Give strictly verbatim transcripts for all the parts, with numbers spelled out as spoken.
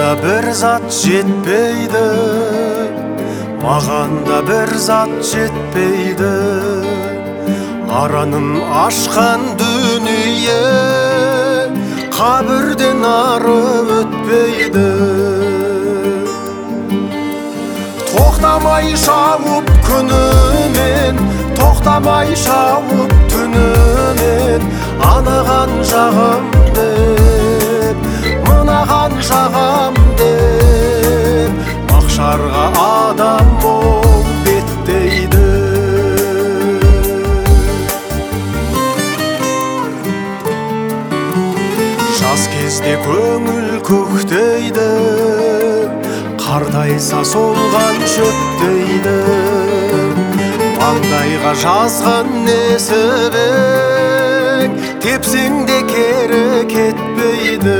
да бір зат жетпейді, маған да бір зат жетпейді. Араным ашқан дүние қабірден ары өтпейді. Тоқтамай шауып күнімен, тоқтамай шауып түнімен, анаған жағам деп, мынаған жағам деп, мақшарға адам ол беттейді. Жас кезде көңіл көктейді, қартайса солған шөптейді. Маңдайға жазған несібек, тепсең де кері кетпейді.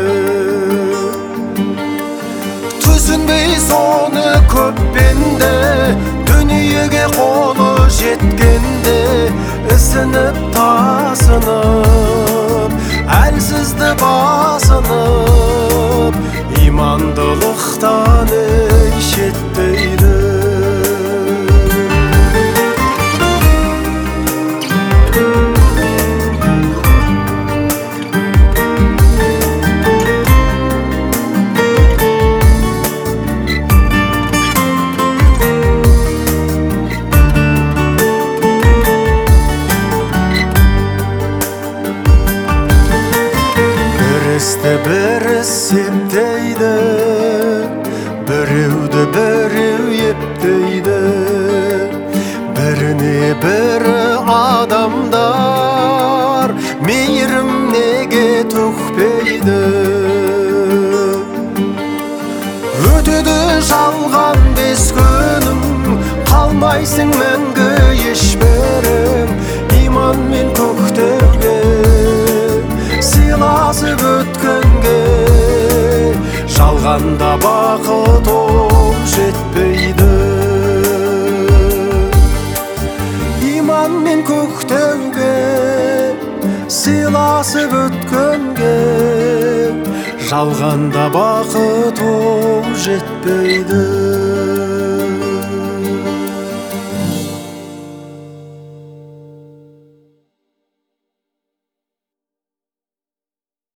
Түсінбей соны көппенде, дүниеге қолы жеткенде, ісініп тасынып, әлсізді басынып, имандылықтан ей шеттейді. Бірі септейді, біреуді біреу ептейді. Біріне бірі адамдар мейірім неге төкпейді. Өтеді жалған бес күнім, қалмайсың мәңгі ешбірім. Иман мен көктеуге, сыйласып өткенге, жалғанда бақыт ол жетпейді. Иман мен көктеуге, сыйласып өткенге, жалғанда бақыт ол жетпейді.